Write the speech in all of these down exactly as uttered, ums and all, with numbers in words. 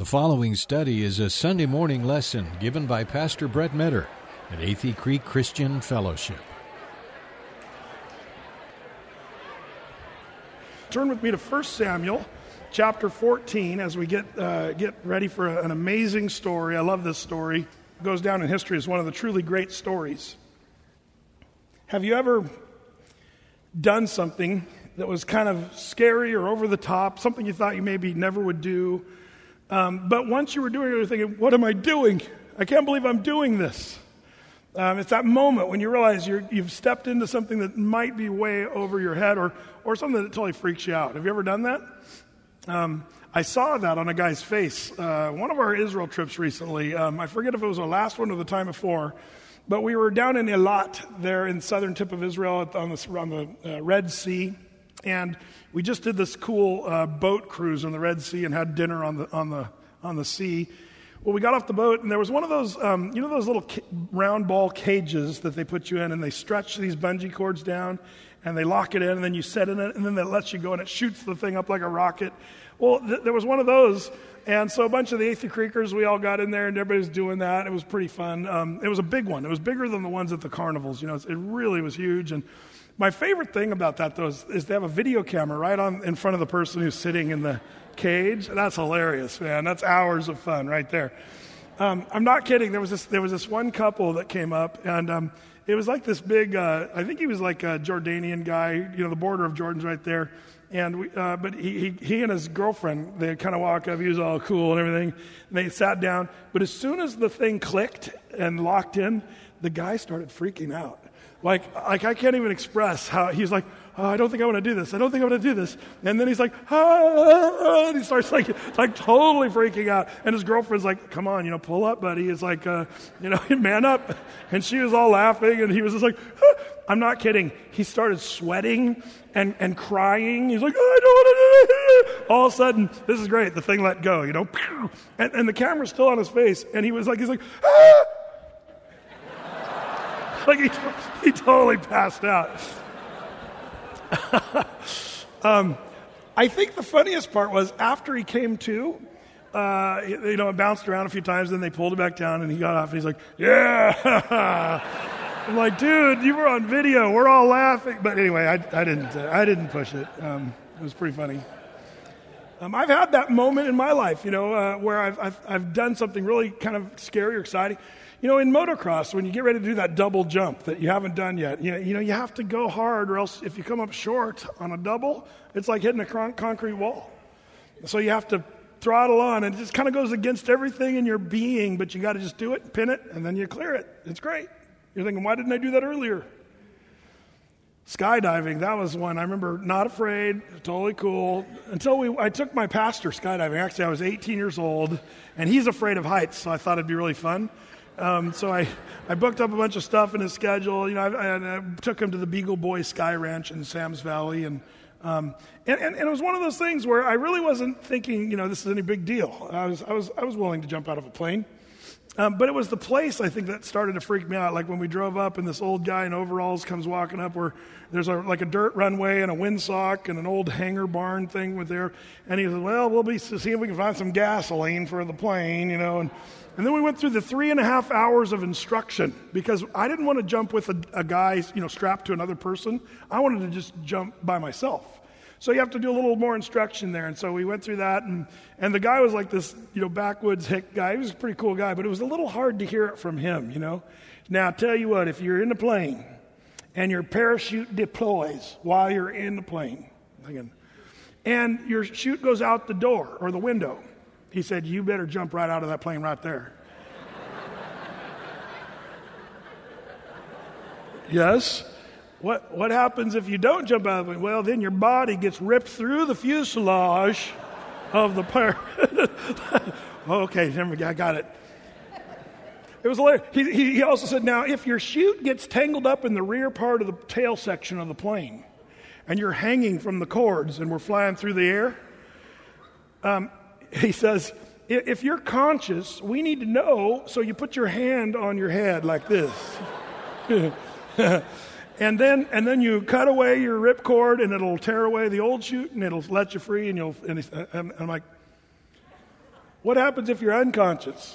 The following study is a Sunday morning lesson given by Pastor Brett Metter at Athey Creek Christian Fellowship. Turn with me to First Samuel chapter fourteen as we get uh, get ready for an amazing story. I love this story. It goes down in history as one of the truly great stories. Have you ever done something that was kind of scary or over the top, something you thought you maybe never would do? Um, but once you were doing it, you're thinking, what am I doing? I can't believe I'm doing this. Um, it's that moment when you realize you're, you've stepped into something that might be way over your head or, or something that totally freaks you out. Have you ever done that? Um, I saw that on a guy's face. Uh, one of our Israel trips recently, um, I forget if it was our last one or the time before, but we were down in Eilat there in southern tip of Israel on the, on the uh, Red Sea. And we just did this cool uh, boat cruise on the Red Sea and had dinner on the on the on the sea. Well, we got off the boat and there was one of those, um, you know, those little ca- round ball cages that they put you in, and they stretch these bungee cords down and they lock it in, and then you set in it, and then that lets you go, and it shoots the thing up like a rocket. Well, th- there was one of those, and so a bunch of the Athey Creekers, we all got in there, and everybody was doing that. It was pretty fun. Um, it was a big one. It was bigger than the ones at the carnivals. You know, it really was huge. And my favorite thing about that, though, is, is they have a video camera right on in front of the person who's sitting in the cage. That's hilarious, man. That's hours of fun right there. Um, I'm not kidding. There was this there was this one couple that came up, and um, it was like this big. Uh, I think he was like a Jordanian guy. You know, the border of Jordan's right there. And we, uh, but he, he he and his girlfriend, they kind of walk up. He was all cool and everything. And they sat down. But as soon as the thing clicked and locked in, the guy started freaking out. Like, like I can't even express how he's like, oh, I don't think I want to do this. I don't think I want to do this. And then he's like, ah, and he starts like, like totally freaking out. And his girlfriend's like, come on, you know, pull up, buddy. It's like, uh, you know, man up. And she was all laughing, and he was just like, ah. I'm not kidding. He started sweating and, and crying. He's like, oh, I don't want to do it. All of a sudden, this is great. The thing let go, you know, and, and the camera's still on his face. And he was like, he's like, ah. Like he, he totally passed out. um, I think the funniest part was after he came to, uh, you know, it bounced around a few times, then they pulled it back down, and he got off, and he's like, yeah. I'm like, dude, you were on video. We're all laughing. But anyway, I, I didn't uh, I didn't push it. Um, it was pretty funny. Um, I've had that moment in my life, you know, uh, where I've, I've I've done something really kind of scary or exciting. You know, in motocross, when you get ready to do that double jump that you haven't done yet, you know, you know, you have to go hard, or else if you come up short on a double, it's like hitting a con- concrete wall. So you have to throttle on, and it just kind of goes against everything in your being, but you got to just do it, pin it, and then you clear it. It's great. You're thinking, why didn't I do that earlier? Skydiving, that was one. I remember not afraid, totally cool, until we. I took my pastor skydiving. Actually, I was eighteen years old, and he's afraid of heights, so I thought it'd be really fun. Um, so I, I booked up a bunch of stuff in his schedule. You know, I, I, I took him to the Beagle Boy Sky Ranch in Sam's Valley, and, um, and and and it was one of those things where I really wasn't thinking, you know, this is any big deal. I was I was I was willing to jump out of a plane, um, but it was the place I think that started to freak me out. Like when we drove up, and this old guy in overalls comes walking up, where there's a, like a dirt runway and a windsock and an old hangar barn thing with there, and he said, "Well, we'll be seeing if we can find some gasoline for the plane," you know, and. And then we went through the three and a half hours of instruction, because I didn't want to jump with a, a guy, you know, strapped to another person. I wanted to just jump by myself. So you have to do a little more instruction there. And so we went through that, and, and the guy was like this, you know, backwoods hick guy. He was a pretty cool guy, but it was a little hard to hear it from him, you know. Now, I tell you what, if you're in the plane and your parachute deploys while you're in the plane, and your chute goes out the door or the window, he said, you better jump right out of that plane right there. Yes? What what happens if you don't jump out of the plane? Well, then your body gets ripped through the fuselage of the plane. Okay, I got it. It was hilarious. He, he also said, now, if your chute gets tangled up in the rear part of the tail section of the plane, and you're hanging from the cords and we're flying through the air, um, he says, if you're conscious, we need to know, so you put your hand on your head like this. and then and then you cut away your ripcord, and it'll tear away the old chute, and it'll let you free, and you'll, and, and I'm like, What happens if you're unconscious?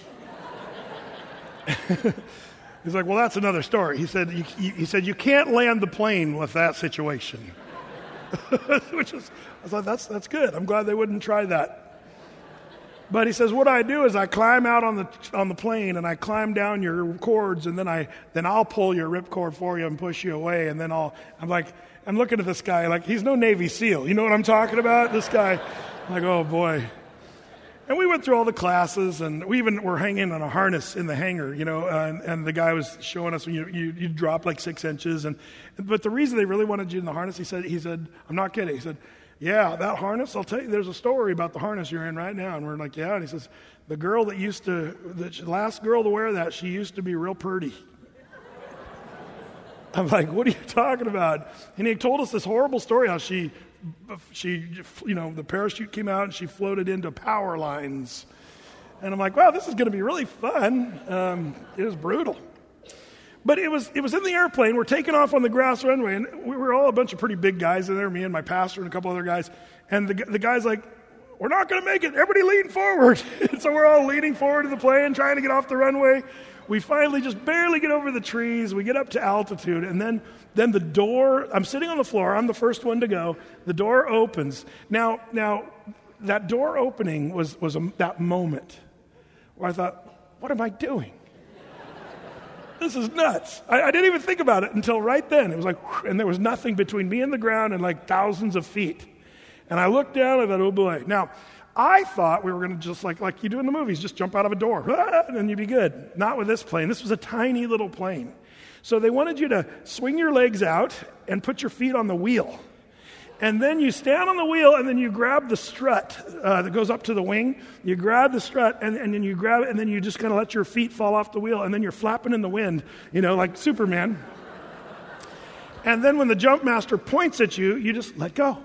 He's like, well, that's another story. He said, you, he said, you can't land the plane with that situation. Which is, I thought, that's, that's good. I'm glad they wouldn't try that. But he says, what I do is I climb out on the on the plane and I climb down your cords, and then I then I'll pull your ripcord for you and push you away, and then I'll I'm like I'm looking at this guy like he's no Navy SEAL. You know what I'm talking about? This guy, I'm like, oh boy. And we went through all the classes, and we even were hanging on a harness in the hangar, you know, uh, and, and the guy was showing us you, you you drop like six inches. And but the reason they really wanted you in the harness, he said, he said, I'm not kidding. He said, yeah, that harness, I'll tell you, there's a story about the harness you're in right now. And we're like, yeah. And he says, the girl that used to, the last girl to wear that, she used to be real pretty. I'm like, what are you talking about? And he told us this horrible story how she... She, you know, the parachute came out and she floated into power lines. And I'm like, wow, this is going to be really fun. Um, it was brutal. But it was it was in the airplane. We're taking off on the grass runway, and we were all a bunch of pretty big guys in there, me and my pastor and a couple other guys. And the, the guy's like, we're not going to make it. Everybody lean forward. So we're all leaning forward to the plane, trying to get off the runway. We finally just barely get over the trees. We get up to altitude, and then then the door, I'm sitting on the floor. I'm the first one to go. The door opens. Now, now that door opening was, was a, that moment where I thought, what am I doing? This is nuts. I, I didn't even think about it until right then. It was like, whew, and there was nothing between me and the ground and like thousands of feet. And I looked down and I thought, oh boy. Now, I thought we were going to just like like you do in the movies, just jump out of a door, and then you'd be good. Not with this plane. This was a tiny little plane. So they wanted you to swing your legs out and put your feet on the wheel. And then you stand on the wheel, and then you grab the strut uh, that goes up to the wing. You grab the strut, and, and then you grab it, and then you just kind of let your feet fall off the wheel, and then you're flapping in the wind, you know, like Superman. And then when the jump master points at you, you just let go.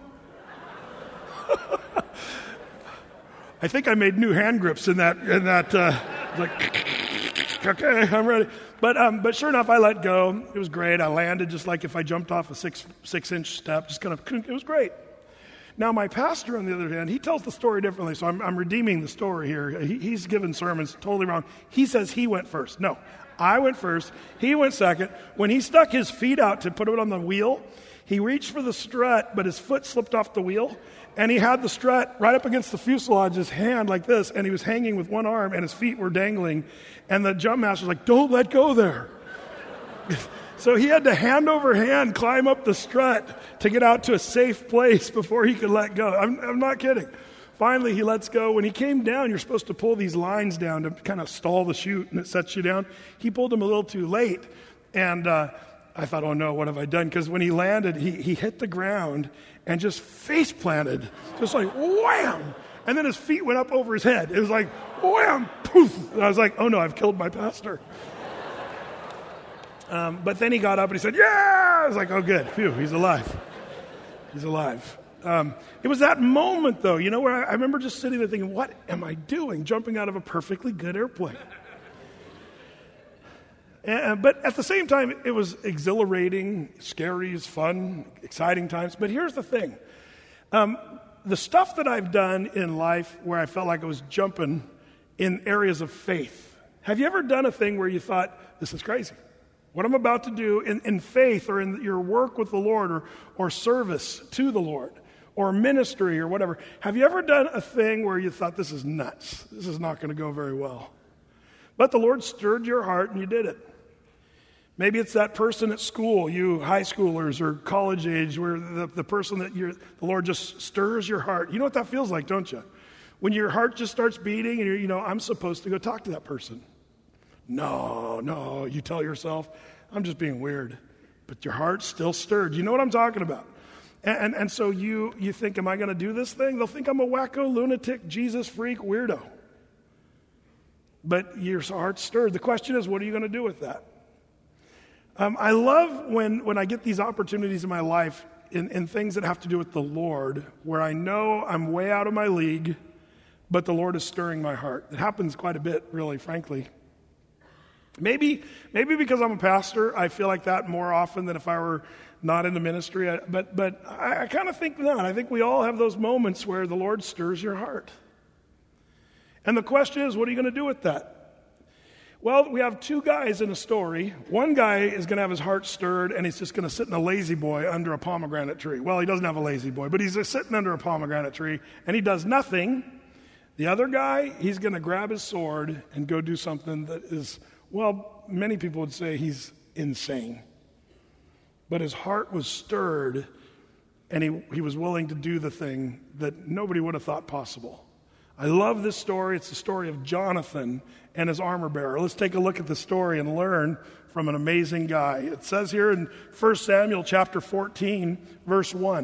I think I made new hand grips in that, in that, uh, like, okay, I'm ready. But, um, but sure enough, I let go. It was great. I landed just like if I jumped off a six, six inch step, just kind of, it was great. Now, my pastor, on the other hand, he tells the story differently, so I'm, I'm redeeming the story here. He, he's given sermons totally wrong. He says he went first. No, I went first. He went second. When he stuck his feet out to put it on the wheel, he reached for the strut, but his foot slipped off the wheel. And he had the strut right up against the fuselage, his hand like this, and he was hanging with one arm, and his feet were dangling. And the jump master was like, don't let go there. So he had to hand over hand climb up the strut to get out to a safe place before he could let go. I'm, I'm not kidding. Finally, he lets go. When he came down, you're supposed to pull these lines down to kind of stall the chute, and it sets you down. He pulled them a little too late, and uh, I thought, oh no, what have I done? Because when he landed, he, he hit the ground and just face planted, just like wham! And then his feet went up over his head. It was like wham, poof! And I was like, oh no, I've killed my pastor. Um, but then he got up and he said, yeah! I was like, oh good, phew, he's alive. He's alive. Um, it was that moment though, you know, where I, I remember just sitting there thinking, what am I doing? Jumping out of a perfectly good airplane. And, but at the same time, it was exhilarating, scary, fun, exciting times. But here's the thing. Um, the stuff that I've done in life where I felt like I was jumping in areas of faith. Have you ever done a thing where you thought, this is crazy? What I'm about to do in, in faith or in your work with the Lord or, or service to the Lord or ministry or whatever. Have you ever done a thing where you thought, this is nuts? This is not going to go very well. But the Lord stirred your heart and you did it. Maybe it's that person at school, you high schoolers or college age, where the, the person that you're, the Lord just stirs your heart. You know what that feels like, don't you? When your heart just starts beating and you're, you know, I'm supposed to go talk to that person. No, no, you tell yourself, I'm just being weird. But your heart's still stirred. You know what I'm talking about? And, and, and so you, you think, am I going to do this thing? They'll think I'm a wacko, lunatic, Jesus freak, weirdo. But your heart's stirred. The question is, what are you going to do with that? Um, I love when, when I get these opportunities in my life in, in things that have to do with the Lord, where I know I'm way out of my league, but the Lord is stirring my heart. It happens quite a bit, really, frankly. Maybe maybe because I'm a pastor, I feel like that more often than if I were not in the ministry. I, but but I, I kind of think not. I think we all have those moments where the Lord stirs your heart. And the question is, what are you going to do with that? Well, we have two guys in a story. One guy is going to have his heart stirred, and he's just going to sit in a lazy boy under a pomegranate tree. Well, he doesn't have a lazy boy, but he's just sitting under a pomegranate tree, and he does nothing. The other guy, he's going to grab his sword and go do something that is, well, many people would say he's insane. But his heart was stirred, and he, he was willing to do the thing that nobody would have thought possible. I love this story. It's the story of Jonathan and his armor bearer. Let's take a look at the story and learn from an amazing guy. It says here in First Samuel chapter fourteen, verse one.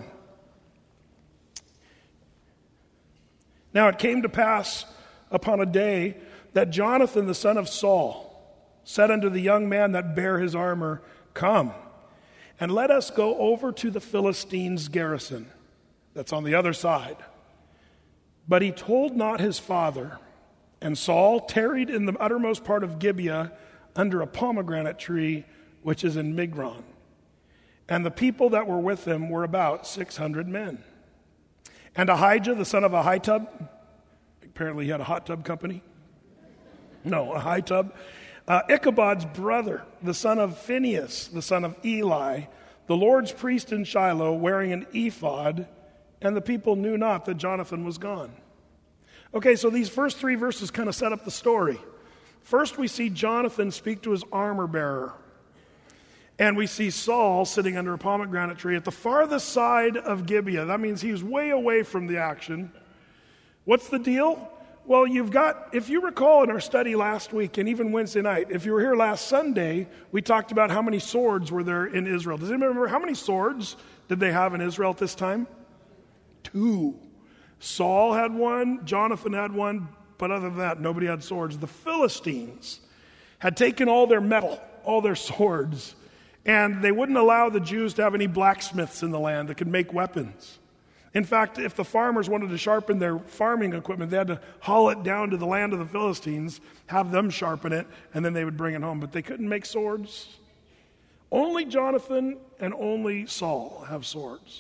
Now it came to pass upon a day that Jonathan the son of Saul said unto the young man that bare his armor, Come, and let us go over to the Philistines' garrison that's on the other side. But he told not his father. And Saul tarried in the uttermost part of Gibeah under a pomegranate tree, which is in Migron. And the people that were with him were about six hundred men. And Ahijah, the son of Ahitub, apparently he had a hot tub company. No, Ahitub. Uh, Ichabod's brother, the son of Phinehas, the son of Eli, the Lord's priest in Shiloh, wearing an ephod, and the people knew not that Jonathan was gone. Okay, so these first three verses kind of set up the story. First, we see Jonathan speak to his armor bearer. And we see Saul sitting under a pomegranate tree at the farthest side of Gibeah. That means he's way away from the action. What's the deal? Well, you've got, if you recall in our study last week and even Wednesday night, if you were here last Sunday, we talked about how many swords were there in Israel. Does anybody remember how many swords did they have in Israel at this time? Two. Saul had one, Jonathan had one, but other than that, nobody had swords. The Philistines had taken all their metal, all their swords, and they wouldn't allow the Jews to have any blacksmiths in the land that could make weapons. In fact, if the farmers wanted to sharpen their farming equipment, they had to haul it down to the land of the Philistines, have them sharpen it, and then they would bring it home. But they couldn't make swords. Only Jonathan and only Saul have swords.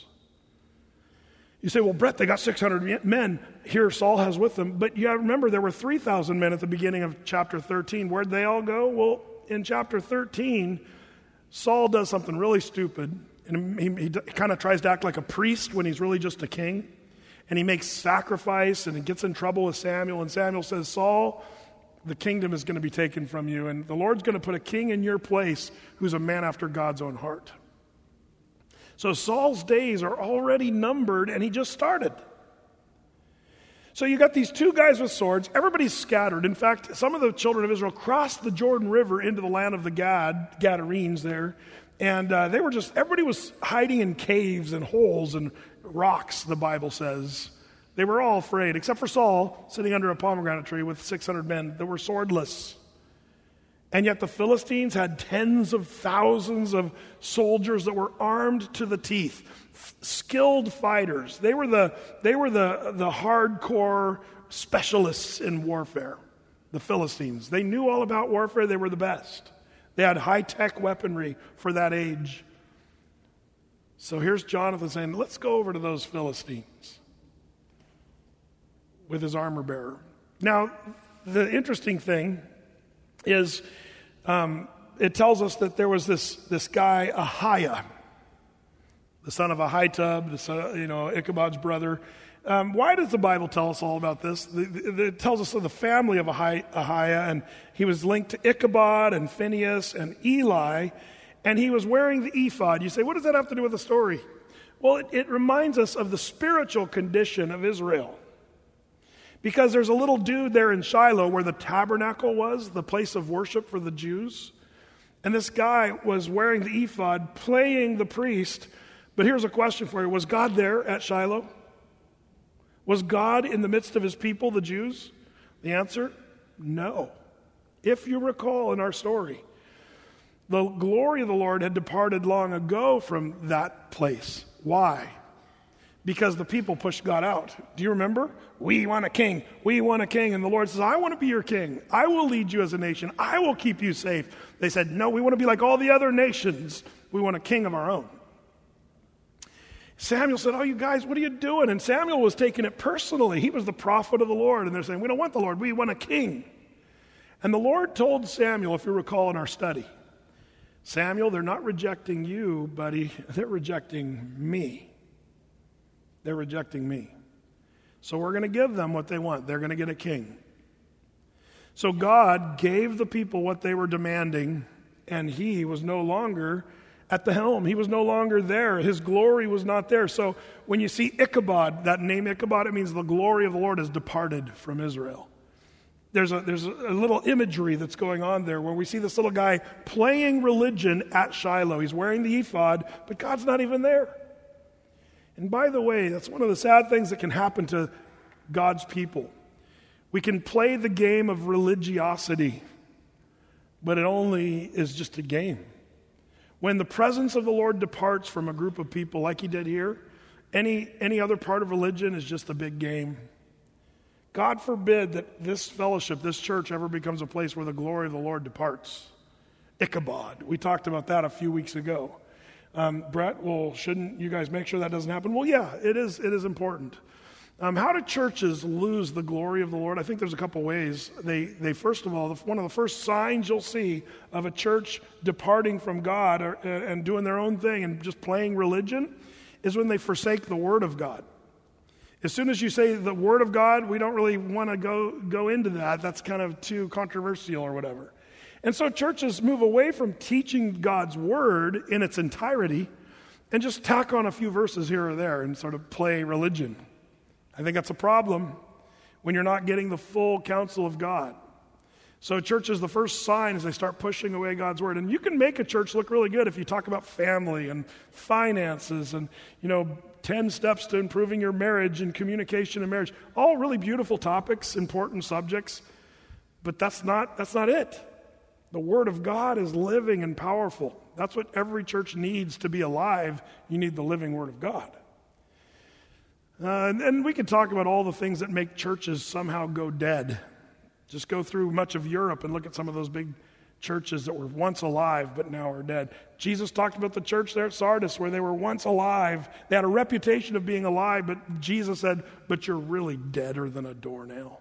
You say, well, Brett, they got six hundred men here Saul has with them. But you remember there were three thousand men at the beginning of chapter thirteen. Where'd they all go? Well, in chapter thirteen, Saul does something really stupid. And he, he kind of tries to act like a priest when he's really just a king. And he makes sacrifice and he gets in trouble with Samuel. And Samuel says, Saul, the kingdom is going to be taken from you. And the Lord's going to put a king in your place who's a man after God's own heart. So Saul's days are already numbered, and he just started. So you got these two guys with swords. Everybody's scattered. In fact, some of the children of Israel crossed the Jordan River into the land of the Gad, Gadarenes there, and uh, they were just, everybody was hiding in caves and holes and rocks, the Bible says. They were all afraid, except for Saul, sitting under a pomegranate tree with six hundred men that were swordless. And yet the Philistines had tens of thousands of soldiers that were armed to the teeth, skilled fighters. They were the, they were the, the hardcore specialists in warfare, the Philistines. They knew all about warfare. They were the best. They had high-tech weaponry for that age. So here's Jonathan saying, let's go over to those Philistines with his armor bearer. Now, the interesting thing is um, it tells us that there was this, this guy, Ahiah, the son of Ahitub, the son, you know, Ichabod's brother. Um, why does the Bible tell us all about this? The, the, it tells us of the family of Ahi, Ahiah, and he was linked to Ichabod and Phinehas and Eli, and he was wearing the ephod. You say, what does that have to do with the story? Well, it, it reminds us of the spiritual condition of Israel. Because there's a little dude there in Shiloh where the tabernacle was, the place of worship for the Jews. And this guy was wearing the ephod, playing the priest. But here's a question for you. Was God there at Shiloh? Was God in the midst of his people, the Jews? The answer, no. If you recall in our story, the glory of the Lord had departed long ago from that place. Why? Because the people pushed God out. Do you remember? We want a king. We want a king. And the Lord says, I want to be your king. I will lead you as a nation. I will keep you safe. They said, no, we want to be like all the other nations. We want a king of our own. Samuel said, oh, you guys, what are you doing? And Samuel was taking it personally. He was the prophet of the Lord. And they're saying, we don't want the Lord. We want a king. And the Lord told Samuel, if you recall in our study, Samuel, they're not rejecting you, buddy. They're rejecting me. They're rejecting me. So we're going to give them what they want. They're going to get a king. So God gave the people what they were demanding, and he was no longer at the helm. He was no longer there. His glory was not there. So when you see Ichabod, that name Ichabod, it means the glory of the Lord has departed from Israel. There's a, there's a little imagery that's going on there where we see this little guy playing religion at Shiloh. He's wearing the ephod, but God's not even there. And by the way, that's one of the sad things that can happen to God's people. We can play the game of religiosity, but it only is just a game. When the presence of the Lord departs from a group of people like he did here, any, any other part of religion is just a big game. God forbid that this fellowship, this church, ever becomes a place where the glory of the Lord departs. Ichabod. We talked about that a few weeks ago. Um, Brett, well, shouldn't you guys make sure that doesn't happen? Well, yeah, it is, it is important. Um, how do churches lose the glory of the Lord? I think there's a couple ways. They, they first of all, the, one of the first signs you'll see of a church departing from God or, and doing their own thing and just playing religion is when they forsake the Word of God. As soon as you say the Word of God, we don't really want to go, go into that. That's kind of too controversial or whatever. And so churches move away from teaching God's Word in its entirety and just tack on a few verses here or there and sort of play religion. I think that's a problem when you're not getting the full counsel of God. So churches, the first sign is they start pushing away God's Word. And you can make a church look really good if you talk about family and finances and, you know, ten steps to improving your marriage and communication in marriage. All really beautiful topics, important subjects. But that's not, that's not it. The Word of God is living and powerful. That's what every church needs to be alive. You need the living Word of God. Uh, and, and we could talk about all the things that make churches somehow go dead. Just go through much of Europe and look at some of those big churches that were once alive but now are dead. Jesus talked about the church there at Sardis where they were once alive. They had a reputation of being alive, but Jesus said, but you're really deader than a doornail.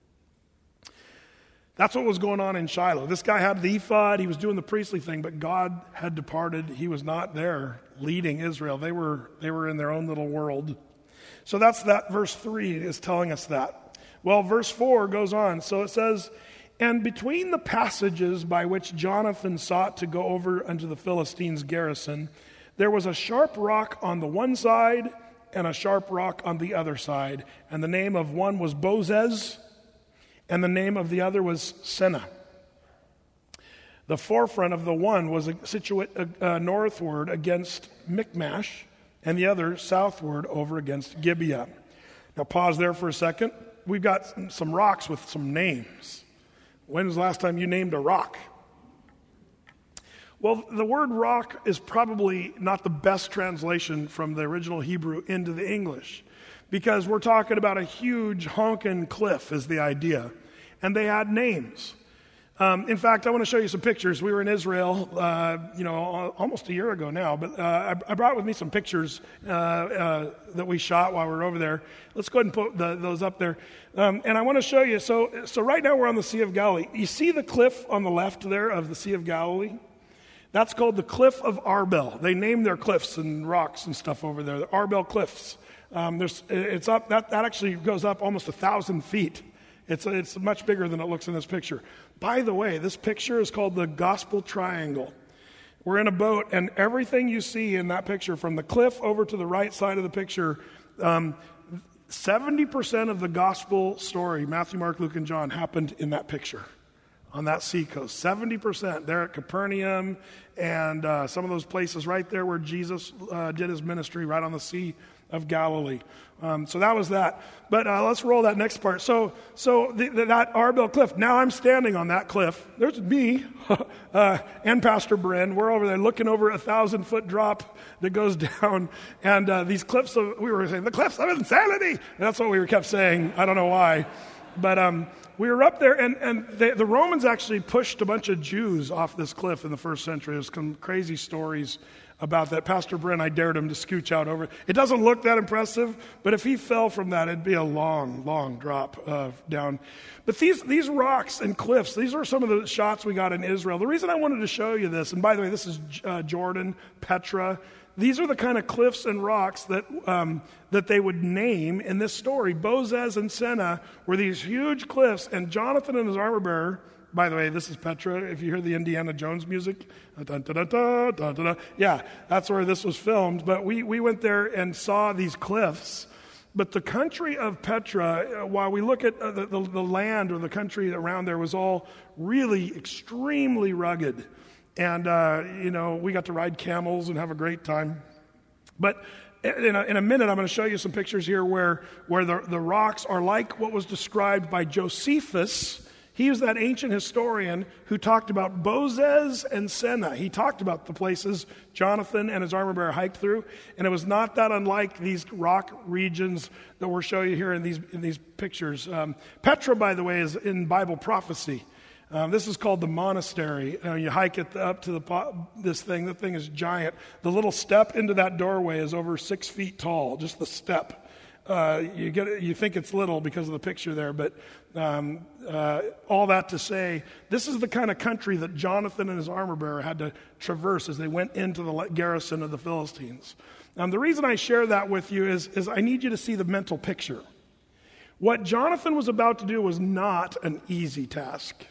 That's what was going on in Shiloh. This guy had the ephod. He was doing the priestly thing, but God had departed. He was not there leading Israel. They were, they were in their own little world. So that's that. Verse three is telling us that. Well, verse four goes on. So it says, and between the passages by which Jonathan sought to go over unto the Philistines' garrison, there was a sharp rock on the one side and a sharp rock on the other side. And the name of one was Bozez, and the name of the other was Seneh. The forefront of the one was situate uh, northward against Michmash, and the other southward over against Gibeah. Now pause there for a second. We've got some rocks with some names. When was the last time you named a rock? Well, the word rock is probably not the best translation from the original Hebrew into the English, because we're talking about a huge honking cliff is the idea, and they had names. Um, in fact, I want to show you some pictures. We were in Israel, uh, you know, almost a year ago now, but uh, I, I brought with me some pictures uh, uh, that we shot while we were over there. Let's go ahead and put the, those up there. Um, and I want to show you, so, so right now we're on the Sea of Galilee. You see the cliff on the left there of the Sea of Galilee? That's called the Cliff of Arbel. They named their cliffs and rocks and stuff over there, the Arbel Cliffs. Um, there's, it's up, that, that actually goes up almost a thousand feet. It's, it's much bigger than it looks in this picture. By the way, this picture is called the Gospel Triangle. We're in a boat, and everything you see in that picture, from the cliff over to the right side of the picture, um, seventy percent of the gospel story, Matthew, Mark, Luke, and John, happened in that picture on that seacoast. seventy percent there at Capernaum and uh, some of those places right there where Jesus uh, did his ministry, right on the Sea of Galilee. Um, so that was that. But uh, let's roll that next part. So so the, the, that Arbel Cliff, now I'm standing on that cliff. There's me uh, and Pastor Bren. We're over there looking over a thousand-foot drop that goes down. And uh, these cliffs, of, we were saying, the cliffs of insanity. And that's what we were kept saying. I don't know why. But um, we were up there, and, and they, the Romans actually pushed a bunch of Jews off this cliff in the first century. There's some crazy stories about that. Pastor Brent, I dared him to scooch out over. It doesn't look that impressive, but if he fell from that, it'd be a long, long drop uh, down. But these these rocks and cliffs, these are some of the shots we got in Israel. The reason I wanted to show you this, and by the way, this is uh, Jordan, Petra. These are the kind of cliffs and rocks that um, that they would name in this story. Bozez and Seneh were these huge cliffs, and Jonathan and his armor bearer. By the way, this is Petra. If you hear the Indiana Jones music, dun, dun, dun, dun, dun, dun, dun. Yeah, that's where this was filmed. But we, we went there and saw these cliffs. But the country of Petra, while we look at the, the, the land or the country around there, was all really extremely rugged. And, uh, you know, we got to ride camels and have a great time. But in a, in a minute, I'm going to show you some pictures here where, where the, the rocks are like what was described by Josephus. He was that ancient historian who talked about Bozez and Seneh. He talked about the places Jonathan and his armor bearer hiked through, and it was not that unlike these rock regions that we're showing you here in these in these pictures. Um, Petra, by the way, is in Bible prophecy. Um, this is called the monastery. Uh, you hike it up to the po- this thing. The thing is giant. The little step into that doorway is over six feet tall. Just the step. Uh, you get you think it's little because of the picture there, but um, uh, all that to say, this is the kind of country that Jonathan and his armor bearer had to traverse as they went into the garrison of the Philistines. Um, the reason I share that with you is, is I need you to see the mental picture. What Jonathan was about to do was not an easy task.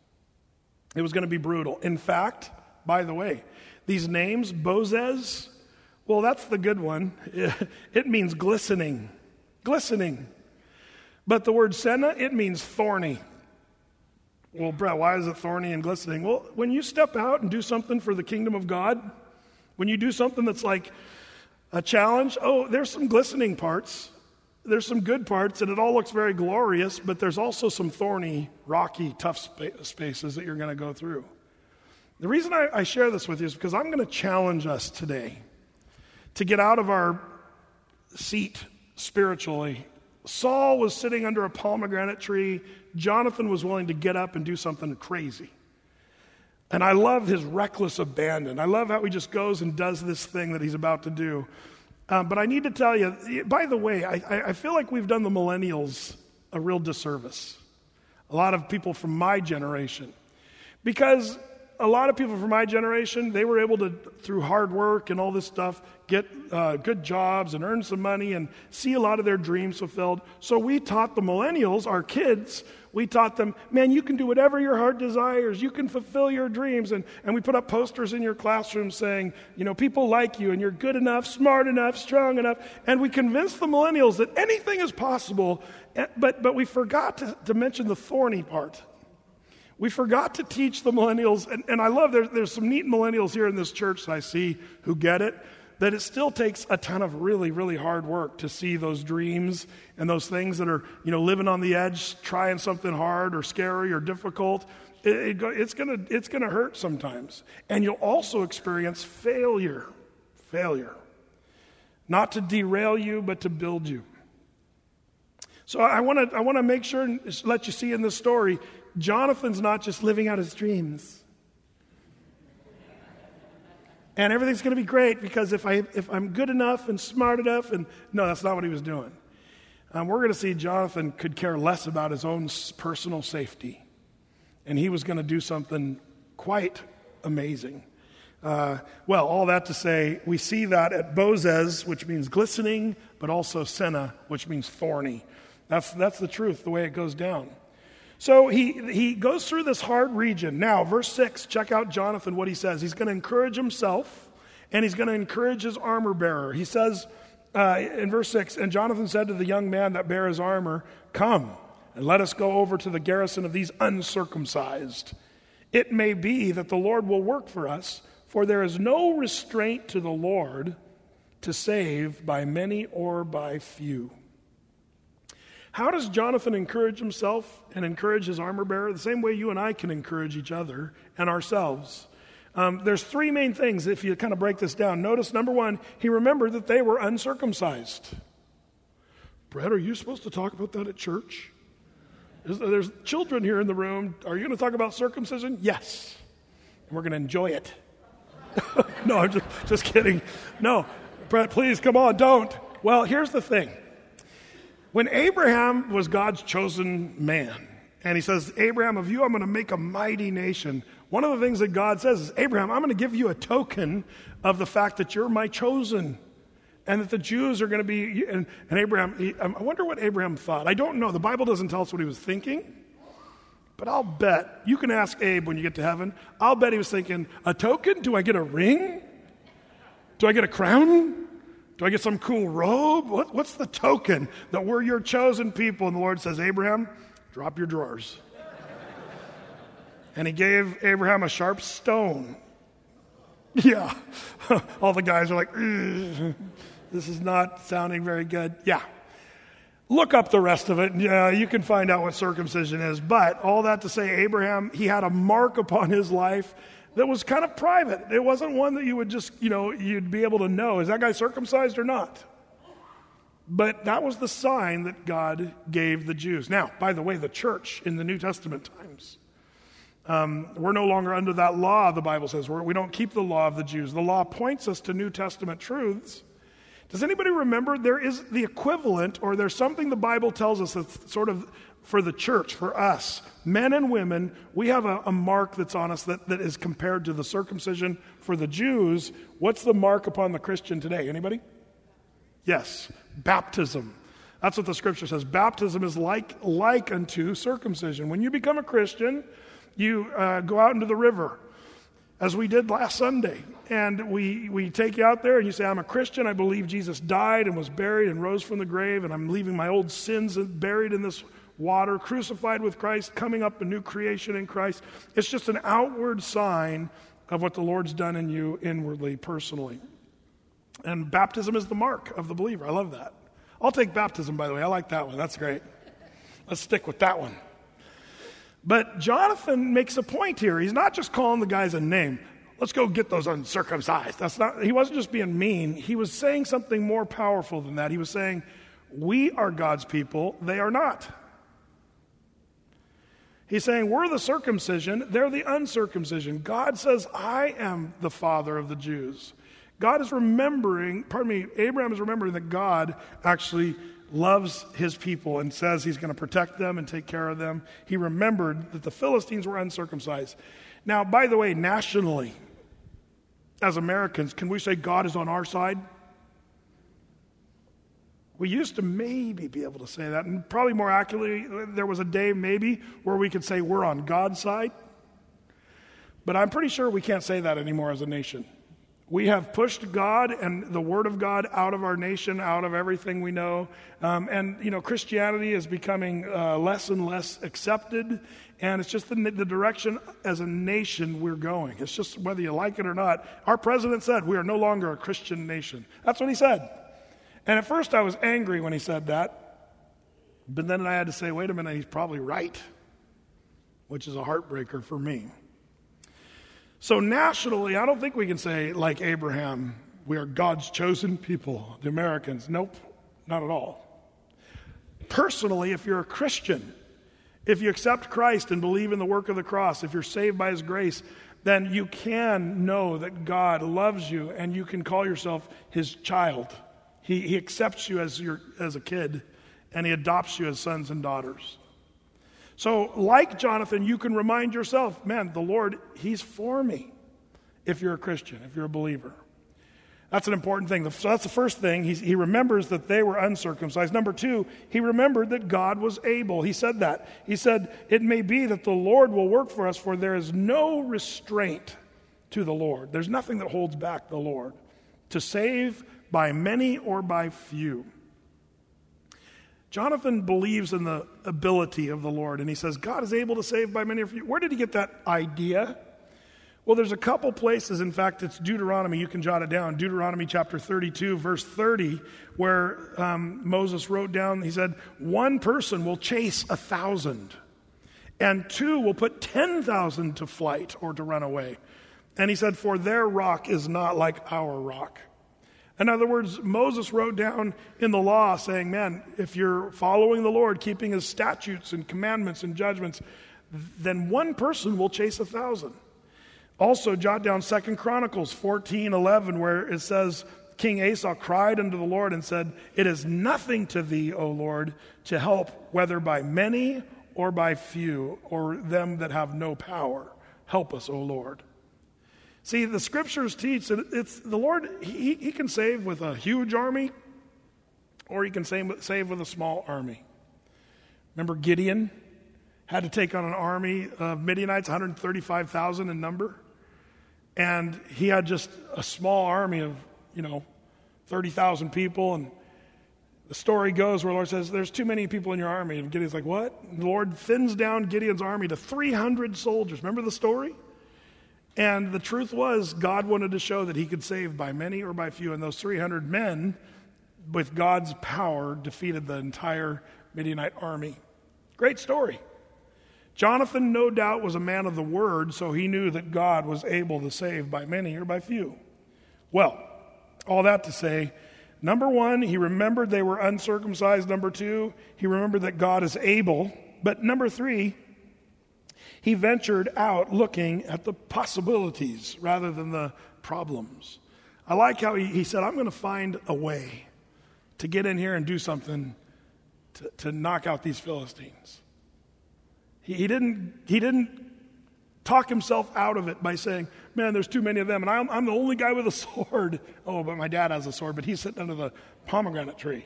It was going to be brutal. In fact, by the way, these names, Bozez, well, that's the good one. It means glistening. Glistening. But the word Seneh, it means thorny. Well, Brett, why is it thorny and glistening? Well, when you step out and do something for the kingdom of God, when you do something that's like a challenge, oh, there's some glistening parts. There's some good parts, and it all looks very glorious, but there's also some thorny, rocky, tough spa- spaces that you're going to go through. The reason I, I share this with you is because I'm going to challenge us today to get out of our seat spiritually. Saul was sitting under a pomegranate tree. Jonathan was willing to get up and do something crazy. And I love his reckless abandon. I love how he just goes and does this thing that he's about to do. Um, but I need to tell you, by the way, I, I feel like we've done the millennials a real disservice. A lot of people from my generation. Because a lot of people from my generation, they were able to, through hard work and all this stuff, get uh, good jobs and earn some money and see a lot of their dreams fulfilled. So we taught the millennials, our kids, we taught them, man, you can do whatever your heart desires. You can fulfill your dreams. And, and we put up posters in your classroom saying, you know, people like you and you're good enough, smart enough, strong enough. And we convinced the millennials that anything is possible, but, but we forgot to, to mention the thorny part. We forgot to teach the millennials, and, and I love, there, there's some neat millennials here in this church that I see who get it, that it still takes a ton of really, really hard work to see those dreams and those things that are, you know, living on the edge, trying something hard or scary or difficult. It, it, it's gonna, it's gonna hurt sometimes. And you'll also experience failure, failure. Not to derail you, but to build you. So I want to I want to make sure and let you see in this story, Jonathan's not just living out his dreams. And everything's going to be great because if, I, if I'm good enough and smart enough, and no, that's not what he was doing. Um, we're going to see Jonathan could care less about his own personal safety. And he was going to do something quite amazing. Uh, well, all that to say, we see that at Bozez, which means glistening, but also Seneh, which means thorny. That's, that's the truth, the way it goes down. So he, he goes through this hard region. Now, verse six, check out Jonathan, what he says. He's going to encourage himself, and he's going to encourage his armor bearer. He says uh, in verse six, and Jonathan said to the young man that bare his armor, come, and let us go over to the garrison of these uncircumcised. It may be that the Lord will work for us, for there is no restraint to the Lord to save by many or by few. How does Jonathan encourage himself and encourage his armor bearer? The same way you and I can encourage each other and ourselves. Um, there's three main things if you kind of break this down. Notice, number one, he remembered that they were uncircumcised. Brett, are you supposed to talk about that at church? Is, there's children here in the room. Are you going to talk about circumcision? Yes. And we're going to enjoy it. No, I'm just, just kidding. No, Brett, please, come on, don't. Well, here's the thing. When Abraham was God's chosen man, and he says, Abraham, of you I'm going to make a mighty nation. One of the things that God says is, Abraham, I'm going to give you a token of the fact that you're my chosen, and that the Jews are going to be, and, and Abraham, he, I wonder what Abraham thought. I don't know. The Bible doesn't tell us what he was thinking, but I'll bet, you can ask Abe when you get to heaven, I'll bet he was thinking, a token? Do I get a ring? Do I get a crown? Do I get some cool robe? What, what's the token that we're your chosen people? And the Lord says, Abraham, drop your drawers. And he gave Abraham a sharp stone. Yeah. All the guys are like, this is not sounding very good. Yeah. Look up the rest of it. Yeah, you can find out what circumcision is. But all that to say, Abraham, he had a mark upon his life that was kind of private. It wasn't one that you would just, you know, you'd be able to know, is that guy circumcised or not? But that was the sign that God gave the Jews. Now, by the way, the church in the New Testament times, um, we're no longer under that law, the Bible says. We're, we don't keep the law of the Jews. The law points us to New Testament truths. Does anybody remember there is the equivalent, or there's something the Bible tells us that's sort of for the church, for us, men and women, we have a, a mark that's on us that, that is compared to the circumcision for the Jews. What's the mark upon the Christian today? Anybody? Yes, baptism. That's what the scripture says. Baptism is like, like unto circumcision. When you become a Christian, you uh, go out into the river, as we did last Sunday. And we, we take you out there and you say, I'm a Christian. I believe Jesus died and was buried and rose from the grave, and I'm leaving my old sins buried in this water, crucified with Christ, coming up a new creation in Christ. It's just an outward sign of what the Lord's done in you inwardly, personally. And baptism is the mark of the believer. I love that. I'll take baptism, by the way. I like that one. That's great. Let's stick with that one. But Jonathan makes a point here. He's not just calling the guys a name. Let's go get those uncircumcised. That's not. He wasn't just being mean. He was saying something more powerful than that. He was saying, we are God's people. They are not. He's saying, we're the circumcision. They're the uncircumcision. God says, I am the father of the Jews. God is remembering, pardon me, Abraham is remembering that God actually loves his people and says he's going to protect them and take care of them. He remembered that the Philistines were uncircumcised. Now, by the way, nationally, as Americans, can we say God is on our side? We used to maybe be able to say that, and probably more accurately, there was a day maybe where we could say we're on God's side. But I'm pretty sure we can't say that anymore as a nation. We have pushed God and the Word of God out of our nation, out of everything we know. Um, and, you know, Christianity is becoming uh, less and less accepted. And it's just the, the direction as a nation we're going. It's just whether you like it or not. Our president said we are no longer a Christian nation. That's what he said. And at first I was angry when he said that. But then I had to say, wait a minute, he's probably right. Which is a heartbreaker for me. So nationally, I don't think we can say, like Abraham, we are God's chosen people, the Americans. Nope, not at all. Personally, if you're a Christian, if you accept Christ and believe in the work of the cross, if you're saved by his grace, then you can know that God loves you and you can call yourself his child. He, he accepts you as your as a kid, and he adopts you as sons and daughters. So, like Jonathan, you can remind yourself, man, the Lord, he's for me, if you're a Christian, if you're a believer. That's an important thing. So that's the first thing. He's, he remembers that they were uncircumcised. Number two, he remembered that God was able. He said that. He said, it may be that the Lord will work for us, for there is no restraint to the Lord. There's nothing that holds back the Lord to save by many or by few. Jonathan believes in the ability of the Lord, and he says, God is able to save by many or few. Where did he get that idea? Well, there's a couple places. In fact, it's Deuteronomy. You can jot it down. Deuteronomy chapter thirty-two, verse thirty, where um, Moses wrote down, he said, one person will chase a thousand, and two will put ten thousand to flight or to run away. And he said, for their rock is not like our rock. In other words, Moses wrote down in the law saying, man, if you're following the Lord, keeping his statutes and commandments and judgments, then one person will chase a thousand. Also, jot down Second Chronicles fourteen eleven, where it says, King Asa cried unto the Lord and said, it is nothing to thee, O Lord, to help, whether by many or by few, or them that have no power. Help us, O Lord. See, the scriptures teach that it's the Lord, he, he can save with a huge army, or he can save, save with a small army. Remember Gideon had to take on an army of Midianites, one hundred thirty-five thousand in number. And he had just a small army of, you know, thirty thousand people. And the story goes where the Lord says, there's too many people in your army. And Gideon's like, what? And the Lord thins down Gideon's army to three hundred soldiers. Remember the story? And the truth was, God wanted to show that he could save by many or by few. And those three hundred men, with God's power, defeated the entire Midianite army. Great story. Jonathan, no doubt, was a man of the word, so he knew that God was able to save by many or by few. Well, all that to say, number one, he remembered they were uncircumcised. Number two, he remembered that God is able. But number three, he ventured out looking at the possibilities rather than the problems. I like how he, he said, I'm going to find a way to get in here and do something to, to knock out these Philistines. He, he didn't, he didn't talk himself out of it by saying, man, there's too many of them, and I'm, I'm the only guy with a sword. Oh, but my dad has a sword, but he's sitting under the pomegranate tree.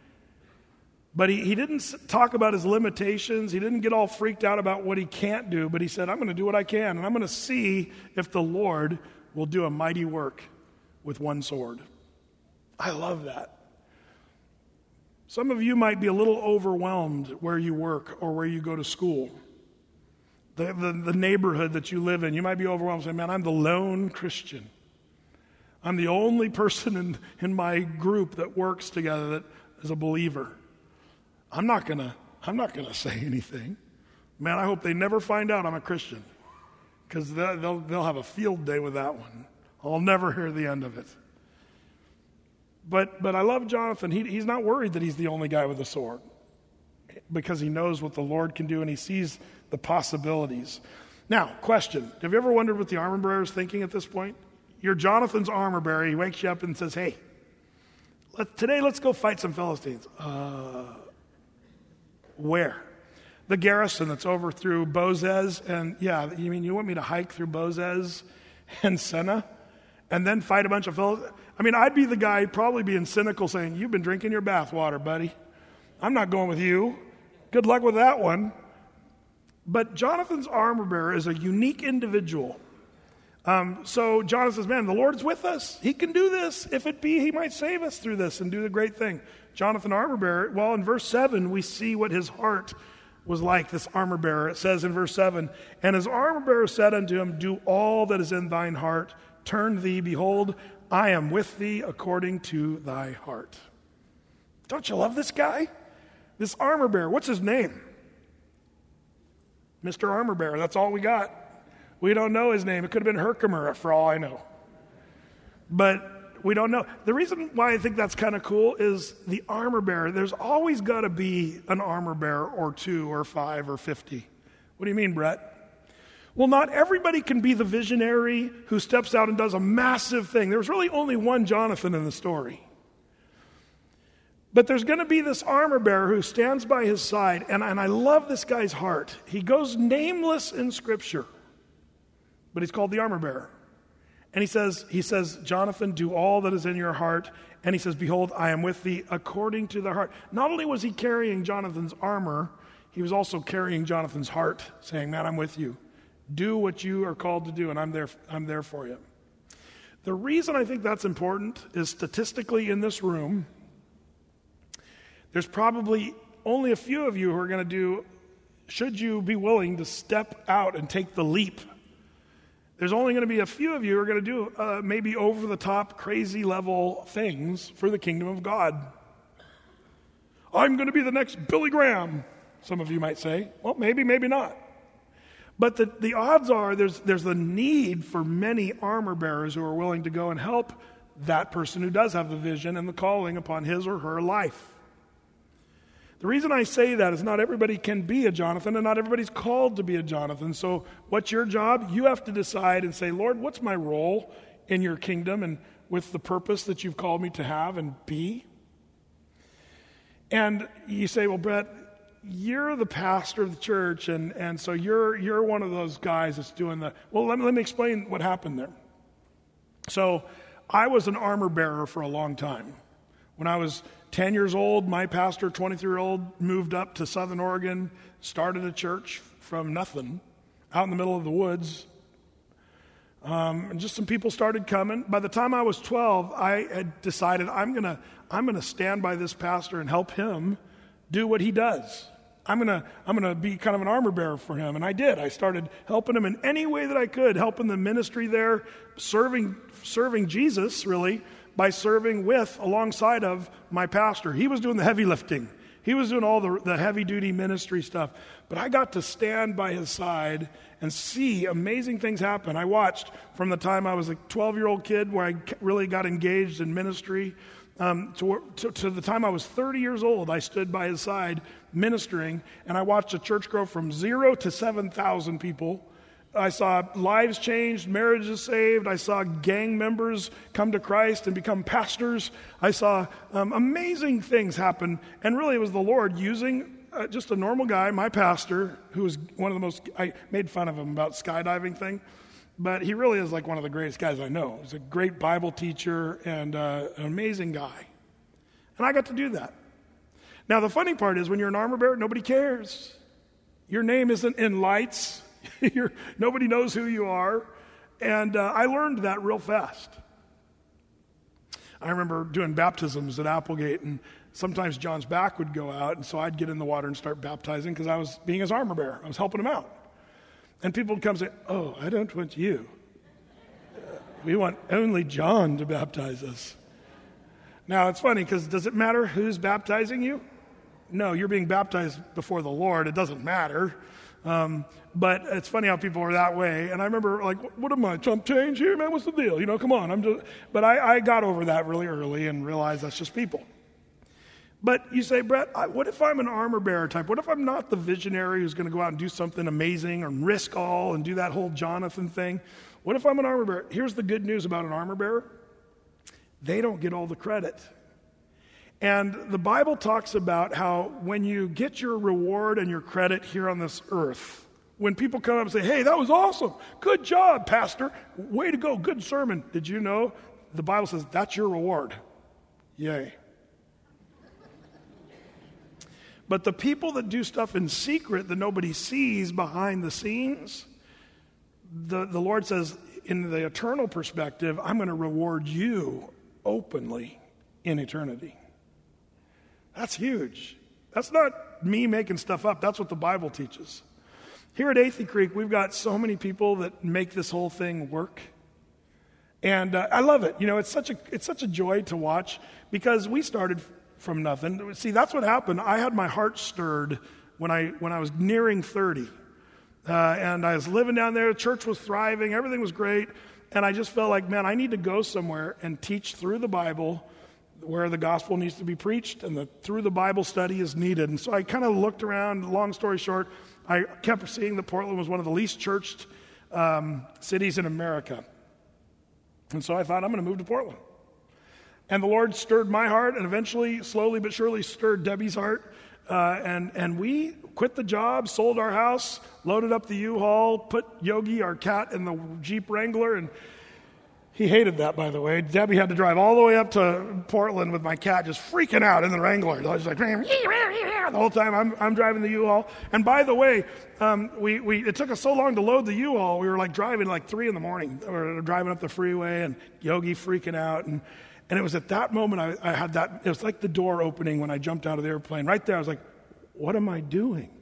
But he, he didn't talk about his limitations. He didn't get all freaked out about what he can't do, but he said, I'm going to do what I can, and I'm going to see if the Lord will do a mighty work with one sword. I love that. Some of you might be a little overwhelmed where you work or where you go to school. The, the, the neighborhood that you live in, you might be overwhelmed saying, man, I'm the lone Christian. I'm the only person in, in my group that works together that is a believer. I'm not gonna, I'm not gonna say anything. Man, I hope they never find out I'm a Christian, because they'll, they'll, they'll have a field day with that one. I'll never hear the end of it. But but I love Jonathan. He, he's not worried that he's the only guy with a sword, because he knows what the Lord can do and he sees the possibilities. Now, question. Have you ever wondered what the armor bearer is thinking at this point? You're Jonathan's armor bearer. He wakes you up and says, hey, let, today let's go fight some Philistines. Uh, where? The garrison that's over through Bozez. And yeah, you mean you want me to hike through Bozez and Senna and then fight a bunch of Philistines? I mean, I'd be the guy probably being cynical saying, you've been drinking your bath water, buddy. I'm not going with you. Good luck with that one. But Jonathan's armor bearer is a unique individual. Um, so Jonathan says, man, the Lord's with us. He can do this. If it be, he might save us through this and do the great thing. Jonathan, armor bearer, well, in verse seven, we see what his heart was like, this armor bearer. It says in verse seven, and his armor bearer said unto him, do all that is in thine heart. Turn thee, behold, I am with thee according to thy heart. Don't you love this guy? This armor bearer, what's his name? Mister Armor Bearer, that's all we got. We don't know his name. It could have been Herkimer for all I know. But we don't know. The reason why I think that's kind of cool is the armor bearer. There's always got to be an armor bearer or two or five or fifty. What do you mean, Brett? Well, not everybody can be the visionary who steps out and does a massive thing. There's really only one Jonathan in the story. But there's going to be this armor bearer who stands by his side, and, and I love this guy's heart. He goes nameless in Scripture, but he's called the armor bearer. And he says, he says, Jonathan, do all that is in your heart. And he says, behold, I am with thee according to the heart. Not only was he carrying Jonathan's armor, he was also carrying Jonathan's heart, saying, man, I'm with you. Do what you are called to do, and I'm there, I'm there for you. The reason I think that's important is statistically in this room, there's probably only a few of you who are going to do, should you be willing to step out and take the leap. There's only going to be a few of you who are going to do uh, maybe over-the-top, crazy-level things for the kingdom of God. I'm going to be the next Billy Graham, some of you might say. Well, maybe, maybe not. But the, the odds are there's, there's the need for many armor bearers who are willing to go and help that person who does have the vision and the calling upon his or her life. The reason I say that is not everybody can be a Jonathan, and not everybody's called to be a Jonathan. So what's your job? You have to decide and say, Lord, what's my role in your kingdom and with the purpose that you've called me to have and be? And you say, well, Brett, you're the pastor of the church, and, and so you're you're one of those guys that's doing the... Well, let me, let me explain what happened there. So I was an armor bearer for a long time. When I was ten years old, my pastor, twenty-three-year-old, moved up to Southern Oregon, started a church from nothing, out in the middle of the woods. Um, and just some people started coming. By the time I was twelve, I had decided I'm gonna I'm gonna stand by this pastor and help him do what he does. I'm gonna I'm gonna be kind of an armor bearer for him, and I did. I started helping him in any way that I could, helping the ministry there, serving serving Jesus really by serving with alongside of my pastor. He was doing the heavy lifting. He was doing all the, the heavy-duty ministry stuff. But I got to stand by his side and see amazing things happen. I watched from the time I was a twelve-year-old kid where I really got engaged in ministry um, to, to, to the time I was thirty years old. I stood by his side ministering, and I watched a church grow from zero to seven thousand people. I saw lives changed, marriages saved. I saw gang members come to Christ and become pastors. I saw um, amazing things happen. And really, it was the Lord using uh, just a normal guy, my pastor, who was one of the most, I made fun of him about skydiving thing, but he really is like one of the greatest guys I know. He's a great Bible teacher and uh, an amazing guy. And I got to do that. Now, the funny part is when you're an armor bearer, nobody cares. Your name isn't in lights. You're, nobody knows who you are. And uh, I learned that real fast. I remember doing baptisms at Applegate, and sometimes John's back would go out, and so I'd get in the water and start baptizing because I was being his armor bearer. I was helping him out. And people would come and say, oh, I don't want you. We want only John to baptize us. Now, it's funny because does it matter who's baptizing you? No, you're being baptized before the Lord. It doesn't matter. Um, but it's funny how people are that way. And I remember, like, what am I, chump change here, man? What's the deal? You know, come on. I'm just. But I, I got over that really early and realized that's just people. But you say, Brett, I, what if I'm an armor bearer type? What if I'm not the visionary who's going to go out and do something amazing or risk all and do that whole Jonathan thing? What if I'm an armor bearer? Here's the good news about an armor bearer. They don't get all the credit. And the Bible talks about how when you get your reward and your credit here on this earth, when people come up and say, hey, that was awesome. Good job, pastor. Way to go. Good sermon. Did you know? The Bible says that's your reward. Yay. But the people that do stuff in secret that nobody sees behind the scenes, the, the Lord says, in the eternal perspective, I'm going to reward you openly in eternity. That's huge. That's not me making stuff up. That's what the Bible teaches. Here at Athey Creek, we've got so many people that make this whole thing work. And uh, I love it. You know, it's such a it's such a joy to watch because we started from nothing. See, that's what happened. I had my heart stirred when I when I was nearing thirty. Uh, and I was living down there. Church was thriving. Everything was great. And I just felt like, man, I need to go somewhere and teach through the Bible where the gospel needs to be preached and the through the Bible study is needed. And so I kind of looked around. Long story short, I kept seeing that Portland was one of the least churched um, cities in America. And so I thought, I'm going to move to Portland. And the Lord stirred my heart and eventually, slowly but surely, stirred Debbie's heart. Uh, and, and we quit the job, sold our house, loaded up the U-Haul, put Yogi, our cat, in the Jeep Wrangler, and he hated that, by the way. Debbie had to drive all the way up to Portland with my cat just freaking out in the Wrangler. I was like, the whole time I'm, I'm driving the U-Haul. And by the way, um, we, we it took us so long to load the U-Haul. We were like driving like three in the morning. We were driving up the freeway and Yogi freaking out. And, and it was at that moment I, I had that, it was like the door opening when I jumped out of the airplane. Right there, I was like, what am I doing?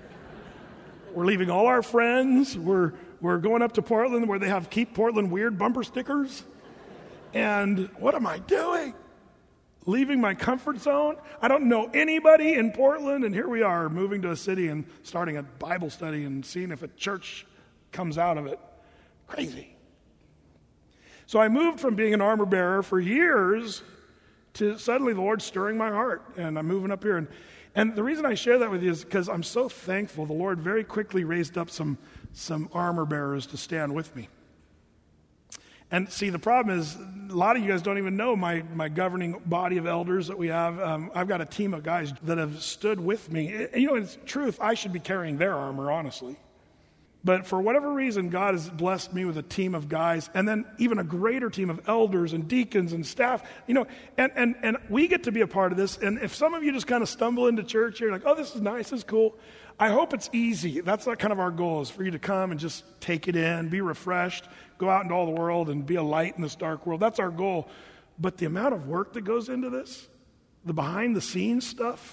We're leaving all our friends. We're We're going up to Portland where they have Keep Portland Weird bumper stickers. And what am I doing? Leaving my comfort zone? I don't know anybody in Portland, and here we are moving to a city and starting a Bible study and seeing if a church comes out of it. Crazy. So I moved from being an armor bearer for years to suddenly the Lord stirring my heart, and I'm moving up here. And And the reason I share that with you is because I'm so thankful the Lord very quickly raised up some, some armor bearers to stand with me. And see, the problem is, a lot of you guys don't even know my, my governing body of elders that we have. Um, I've got a team of guys that have stood with me. And, you know, in truth, I should be carrying their armor, honestly. But for whatever reason, God has blessed me with a team of guys, and then even a greater team of elders and deacons and staff. You know, and, and, and we get to be a part of this. And if some of you just kind of stumble into church, you're like, oh, this is nice, this is cool. I hope it's easy. That's like kind of our goal, is for you to come and just take it in, be refreshed, go out into all the world and be a light in this dark world. That's our goal. But the amount of work that goes into this, the behind-the-scenes stuff,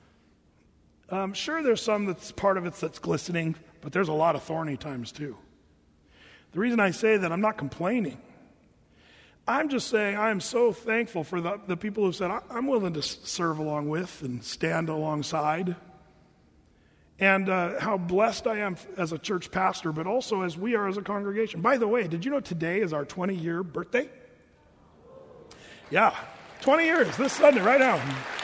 um, sure, there's some that's part of it that's glistening, but there's a lot of thorny times too. The reason I say that, I'm not complaining. I'm just saying I am so thankful for the, the people who said, I'm willing to serve along with and stand alongside. And uh, how blessed I am as a church pastor, but also as we are as a congregation. By the way, did you know today is our twenty-year birthday? Yeah, twenty years, this Sunday, right now.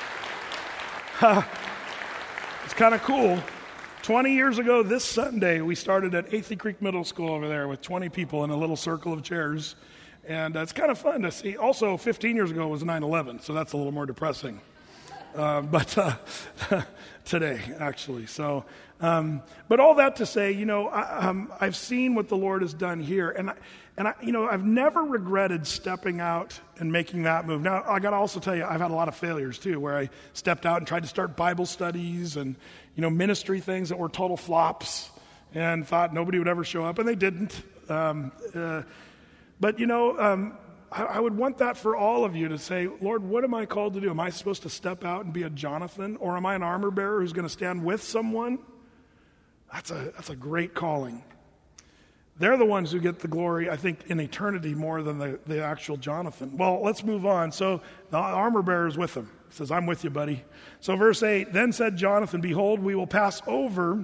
Uh, it's kind of cool. twenty years ago this Sunday, we started at Athey Creek Middle School over there with twenty people in a little circle of chairs. And uh, it's kind of fun to see. Also, fifteen years ago was nine eleven, so that's a little more depressing. Uh, but uh, today, actually. So, um, but all that to say, you know, I, um, I've seen what the Lord has done here, and I, and I, you know, I've never regretted stepping out and making that move. Now, I got to also tell you, I've had a lot of failures too, where I stepped out and tried to start Bible studies and, you know, ministry things that were total flops, and thought nobody would ever show up, and they didn't. Um, uh, but you know. Um, I would want that for all of you to say, Lord, what am I called to do? Am I supposed to step out and be a Jonathan? Or am I an armor bearer who's going to stand with someone? That's a, that's a great calling. They're the ones who get the glory, I think, in eternity more than the, the actual Jonathan. Well, let's move on. So the armor bearer is with him. He says, I'm with you, buddy. So verse eight, then said Jonathan, behold, we will pass over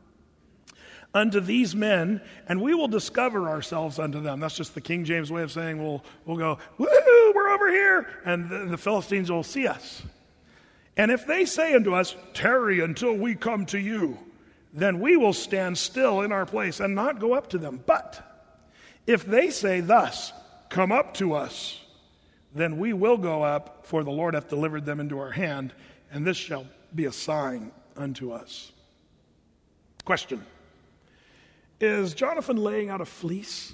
unto these men, and we will discover ourselves unto them. That's just the King James way of saying we'll we'll go, woo, we're over here, and the, the Philistines will see us. And if they say unto us, tarry until we come to you, then we will stand still in our place and not go up to them. But if they say thus, come up to us, then we will go up, for the Lord hath delivered them into our hand, and this shall be a sign unto us. Question. Is Jonathan laying out a fleece?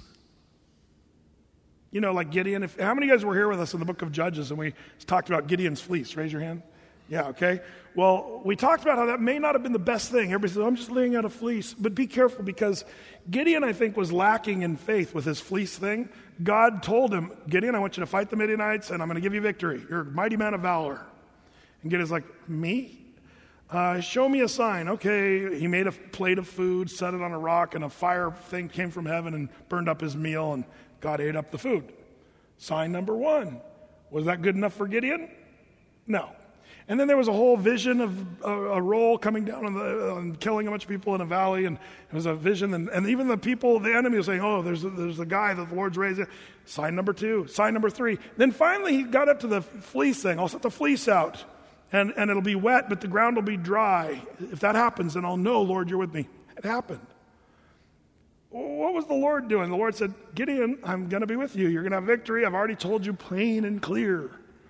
You know, like Gideon. If, how many of you guys were here with us in the book of Judges and we talked about Gideon's fleece? Raise your hand. Yeah, okay. Well, we talked about how that may not have been the best thing. Everybody says, I'm just laying out a fleece. But be careful, because Gideon, I think, was lacking in faith with his fleece thing. God told him, Gideon, I want you to fight the Midianites, and I'm going to give you victory. You're a mighty man of valor. And Gideon's like, me? Uh, show me a sign. Okay, he made a plate of food, set it on a rock, and a fire thing came from heaven and burned up his meal, and God ate up the food. Sign number one. Was that good enough for Gideon? No. And then there was a whole vision of a, a roll coming down on the, and killing a bunch of people in a valley, and it was a vision, and, and even the people, the enemy was saying, oh, there's a, there's a guy that the Lord's raising. Sign number two. Sign number three. Then finally he got up to the fleece thing. I'll set the fleece out. And, and it'll be wet, but the ground will be dry. If that happens, then I'll know, Lord, you're with me. It happened. What was the Lord doing? The Lord said, Gideon, I'm going to be with you. You're going to have victory. I've already told you plain and clear.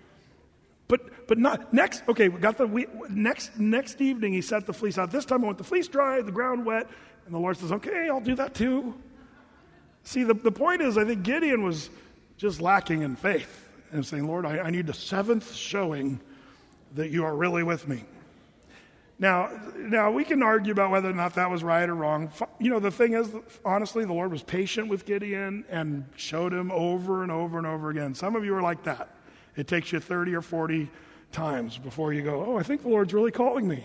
But but not next. Okay, we got the we, next next evening. He set the fleece out. This time I want the fleece dry, the ground wet, and the Lord says, okay, I'll do that too. See, the, the point is, I think Gideon was just lacking in faith and saying, Lord, I, I need the seventh showing that you are really with me. Now, now we can argue about whether or not that was right or wrong. You know, the thing is, honestly, the Lord was patient with Gideon and showed him over and over and over again. Some of you are like that. It takes you thirty or forty times before you go, oh, I think the Lord's really calling me.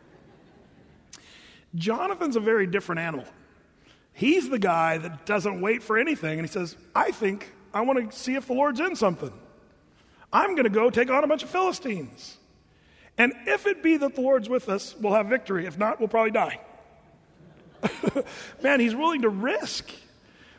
Jonathan's a very different animal. He's the guy that doesn't wait for anything, and he says, I think I want to see if the Lord's in something. I'm going to go take on a bunch of Philistines. And if it be that the Lord's with us, we'll have victory. If not, we'll probably die. Man, he's willing to risk.